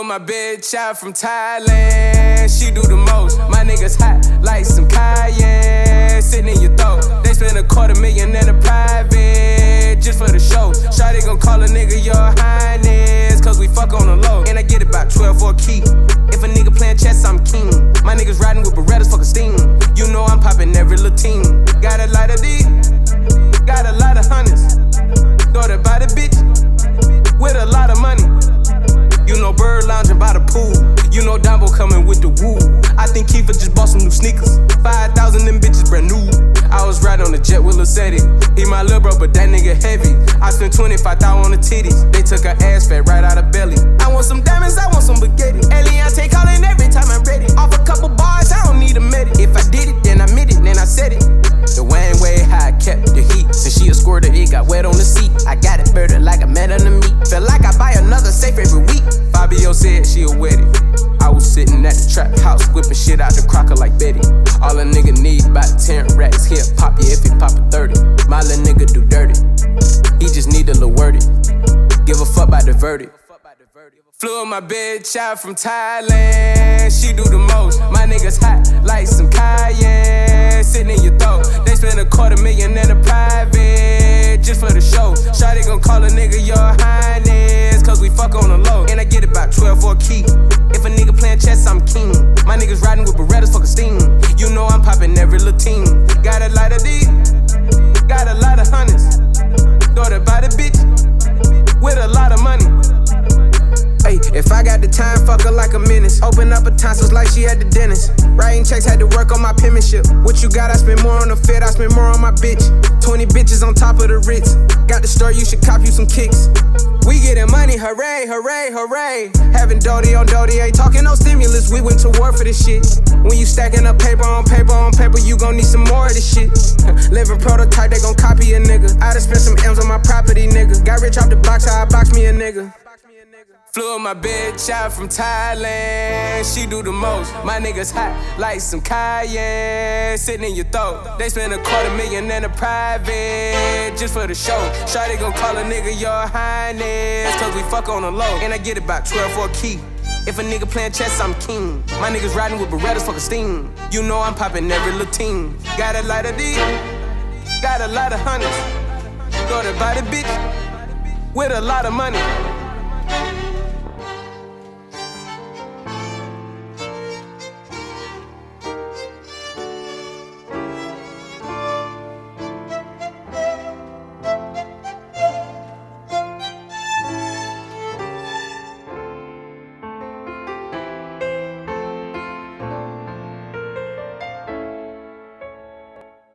my bitch out from Thailand. She do the most. My niggas hot like some cayenne. Sitting in your throat. They spend $250,000 in a private just for the show. Shawty gon' call a nigga your highness, cause we fuck on the low. And I get about 12 for a key. If a nigga playin' chess, I'm king. My niggas riding with Berettas, fucking steam. You know I'm poppin' every little team. Got a lot of D, got a lot of hundreds. Daughter by the bitch, with a lot of money. You know Bird lounging by the pool. You know Dumbo coming with the woo. I think Kiefer just bought some new sneakers. 5,000 them bitches brand new. I was riding on the jet with Lil Ceddy. He my lil' bro, but that nigga heavy. I spent 25,000 on the titties. They took her ass fat right out of belly. I want some diamonds, I want some spaghetti. Eliante calling every time I'm ready. Off a couple bars, I don't need a medic. If I did it, then I meant it, then I said it. The Wayne way how I kept the heat. Since she a squirter, it got wet on the seat. I got it birded like a man on the meat. Feel like I buy another safe every week. Fabio said she a wedding. I was sitting at the trap house, whipping shit out the crocker like Betty. All a nigga need about 10 racks. He'll pop you if he pop a 30. My little nigga do dirty. He just need a little worded. Give a fuck about the verdict. Flew my bitch out from Thailand. She do the most. My niggas hot like some cayenne. Sitting in your throat. They spend $250,000 in a private just for the show. Shawty gon' call a nigga your highness, cause we fuck on the low. And I get about 12 for a key. If a nigga playin' chess, I'm king. My niggas riding with Berettas, fucking steam. You know I'm poppin' every little team. Got a lot of D, got a lot of hundreds. Daughter by the bitch, with a lot of money. Ay, if I got the time, fuck her like a menace. Open up her tonsils like she at the dentist. Writing checks, had to work on my penmanship. What you got? I spend more on the fit, I spend more on my bitch. 20 bitches on top of the Ritz. Got the store, you should cop you some kicks. We getting money, hooray, hooray, hooray. Having Doty on Doty, ain't talking no stimulus. We went to war for this shit. When you stacking up paper on paper on paper, you gon' need some more of this shit. Living prototype, they gon' copy a nigga. I done spent some M's on my property, nigga. Got rich off the box, how I box me a nigga. Flew my bitch out from Thailand. She do the most. My niggas hot like some cayenne. Sitting in your throat. They spend $250,000 in a private just for the show. Shawty gon' call a nigga your highness, cause we fuck on the low. And I get about 12 for a key. If a nigga playin' chess, I'm king. My niggas riding with Berettas, fucking steam. You know I'm poppin' every little team. Got a lot of D, got a lot of hundreds. Daughter by the bitch, with a lot of money.